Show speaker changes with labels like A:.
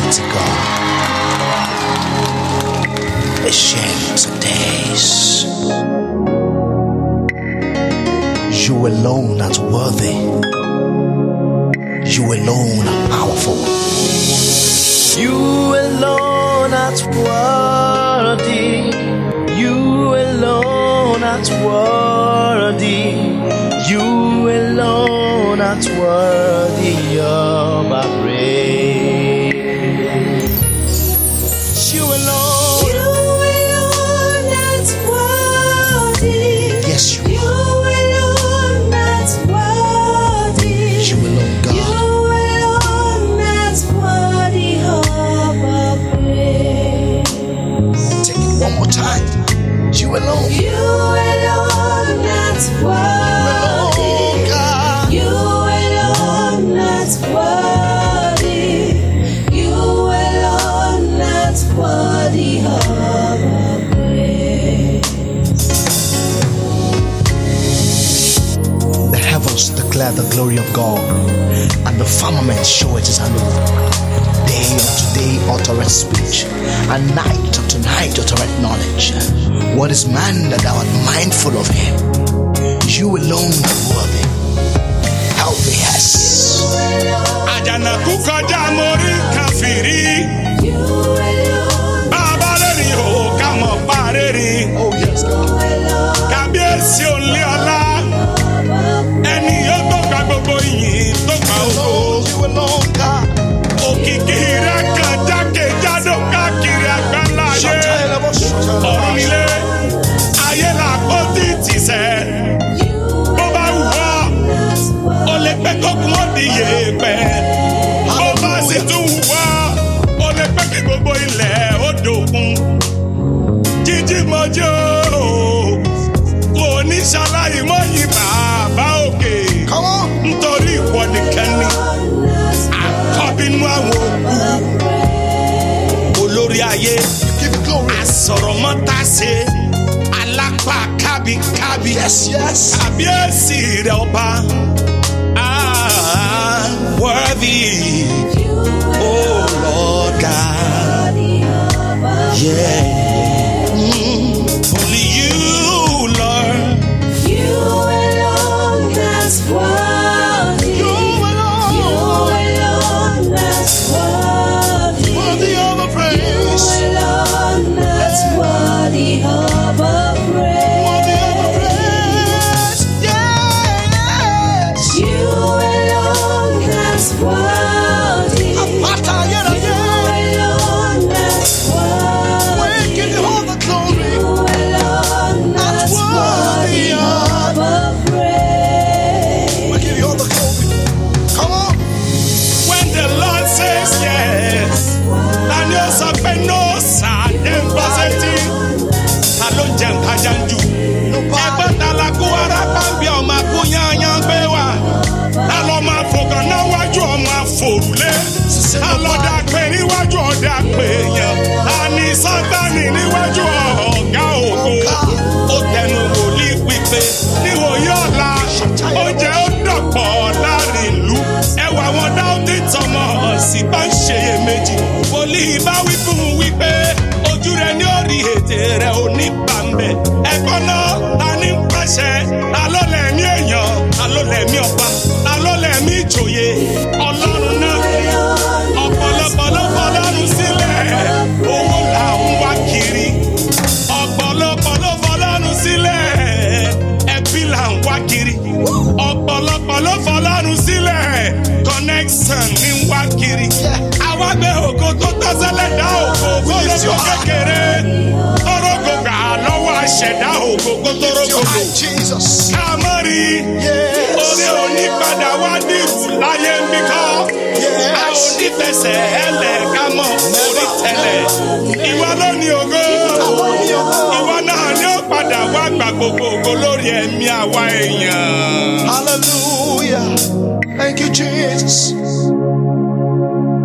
A: Almighty God, Ancient of Days, you alone are worthy, you alone are powerful, you alone are worthy, you alone are worthy, you alone are worthy of our praise. You alone are worthy. Yes, you alone are worthy. You alone, God. You alone are worthy of our praise. Take it one more time. You alone. You alone are worthy. Declare the glory of God, and the firmament showeth his handiwork. Day unto day uttereth speech, and night unto night uttereth knowledge. What is man that thou art mindful of him? You alone are worthy. Help me, yes.
B: Ajana kukoja mori kafiri. Baba leri o kamo pareri.
A: Oh yes, God.
B: Kabiesi only Allah.
A: You alone, God.
B: Òkìkí rẹ̀ kan jákèjádò káàkiri àgbáláyé. Ọ̀run nílé, ayé làpótí tìṣẹ́. Bó bá wù ọ́, o lè pẹ́ kókun ó di yèèpẹ̀. Bó bá sì tún wù ọ́, o lè pẹ́ kí gbogbo ilẹ̀ ó dòkun. Jíjí mọ́jọ́, kò ní ṣaláyé mọ́yì bàbá òkè. Nítorí ìwọ nìkan ni àkọ́bínú àwọn òkú. Olórí ayé, àsọ̀rọ̀mọ́tàsé, alápá kábíkábí, kábíyèsí rẹ̀ ọba. Worthy, oh Lord God, yeah. Only you, Lord. You alone has worthy. You alone has worthy. Worthy of a praise. You alone has worthy of a praise. Worthy of a praise. Yes. You alone has worthy. You alone has worthy. We give you all the glory. You alone has worthy of a praise. We give you all the glory. Come on. When the Lord says yes, and you say no, sir, then positive. Hello, Jem Kajanju. Ebata la kuara kambi o makunya nyangbewa. Hello, ma foga na waju o ma forule. Hello, da kweri waju o da kwenya. Ani satani ni waju o ga ogo. O tenu woli pipe. Ni wo yola. O je o dopo láàrin ìlú. Ẹwà wọn dáúdì tọmọ ọ̀sìn bá ń ṣe iyèméjì. Wòlíì bá wí fún un wípé ojú rẹ̀ ní orí ètè rẹ̀ ò ní bàmbẹ̀. Ẹ̀gbọ́n náà ta ní pàṣẹ, ta ló lẹ̀mí èèyàn, ta ló lẹ̀mí ọba, ta ló lẹ̀mí ìjòyè. Ọlọ́run náà ọ̀pọ̀lọpọ̀ ló fọlọ́run sílẹ̀, owó là ń wá kiri. Ọ̀pọ̀lọpọ̀ ló fọlọ́run sílẹ̀, ẹbí là ń wá kiri. Ọ̀pọ̀lọpọ̀ ló fọlọ́run sílẹ̀, connection ní wá kiri. Àwa gbé ògo tó tọ́sẹ́lẹ̀ dá ògo kólógo kékeré. Torógo gbà lọ́wọ́ àṣẹ̀dá ògo kótórógo. Kámọ́rí, orí onípadà wá dìrù láyé ń bí kọ́. A ò ní fẹsẹ̀ ẹlẹ̀ ká mọ̀ orí tẹ̀lẹ̀. Ìwọ ló ní ògo. Ìwọ náà ni ó padà wá gbà gbogbo ògo lórí ẹ̀mí àwa èèyàn.
A: Hallelujah. Thank you, Jesus.